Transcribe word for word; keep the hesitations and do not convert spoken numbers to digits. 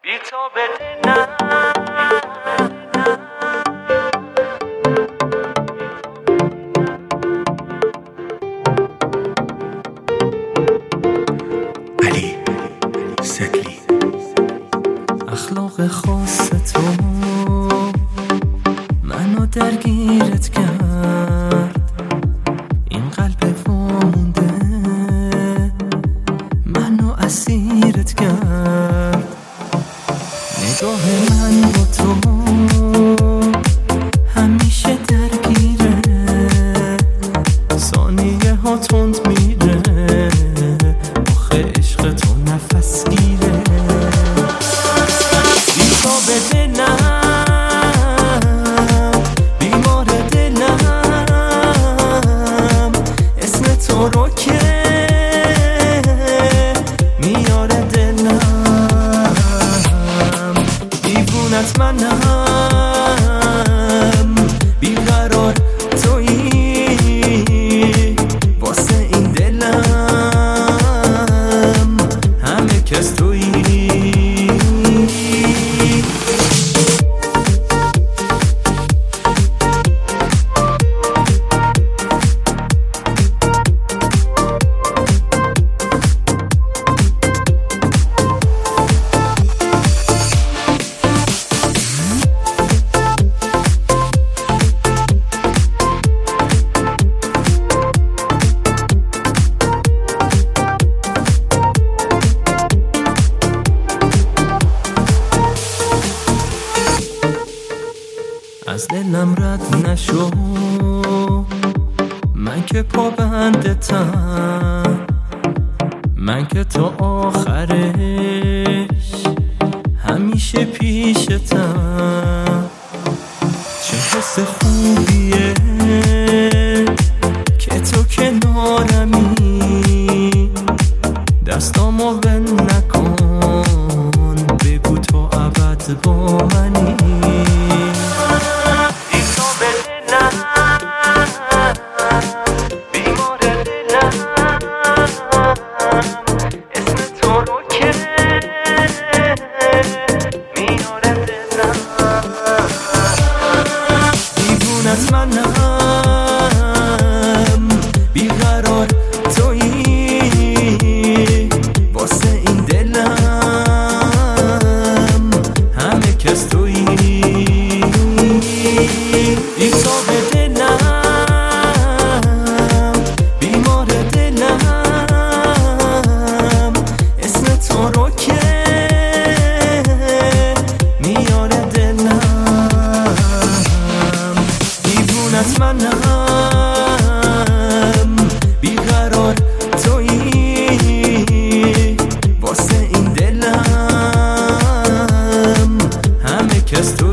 بی تو بده نه علی ستلی. اخلاق خاص تو منو درگیرت کرد، این قلب وامونده منو اسیرت کرد. نگاه من با تو همیشه درگیره، ثانیه ها تند میره، آخه عشق تو نفس گیره. بی تو به دلم، بیمار دلم، اسم تو رو که میاره دلم. دیوونت منم، بیقرار تویی واسه این دلم، همه کس تویی. از دلم رد نشو، من که پابندتم، من که تا آخرش همیشه پیشتم. چه حس خوبیه که تو کنارمی، دستامو ول نکن، بگو تو ابد با منی. منم بیقرار تویی واسه این دلم، همه کس تویی. بی تو به دلم، بیمار دلم، اسم تو رو که میاره دلم. دیوونت منم، بیقرار تویی واسه این دلم، همه کس تویی.